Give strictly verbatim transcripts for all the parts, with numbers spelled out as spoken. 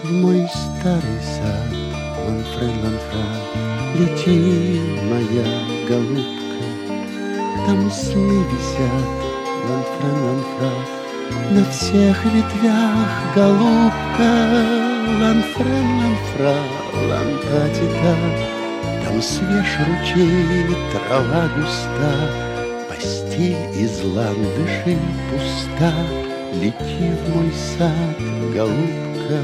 в мой старый сад, ланфре, ланфра, лети, моя голубка. Там сны висят, ланфре, ланфра, на всех ветвях, голубка. Ланфре, ланфра, лантатита, там свеж ручей, трава густа, постель из ландышей пуста. Лети в мой сад, голубка.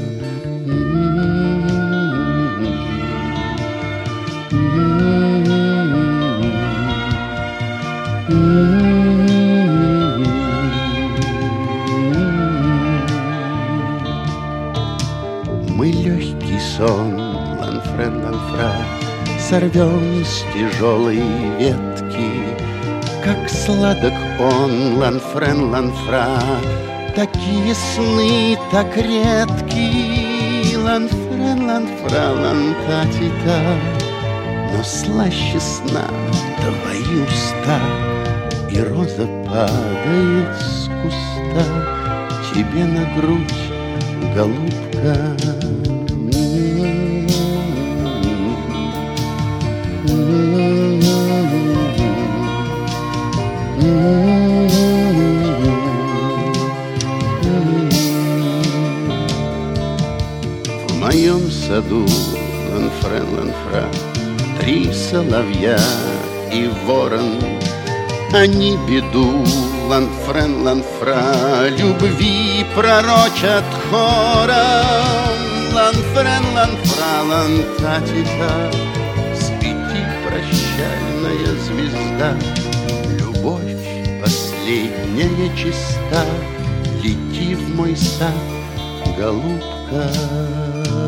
Мы легкий сон, ланфре, ланфра, сорвем с тяжелой ветки. Как сладок он, ланфрен, ланфра, такие сны так редки. Ланфрен, ланфра, лантатита, но слаще сна твои уста. И роза падает с куста тебе на грудь, голубка. В моем саду, ланфре, ланфра, три соловья и ворон. Они беду, ланфрен, ланфра, любви пророчат хором. Ланфрен, ланфра, лантатита, свети, прощальная звезда. Любовь последняя чиста, лети в мой сад, голубка.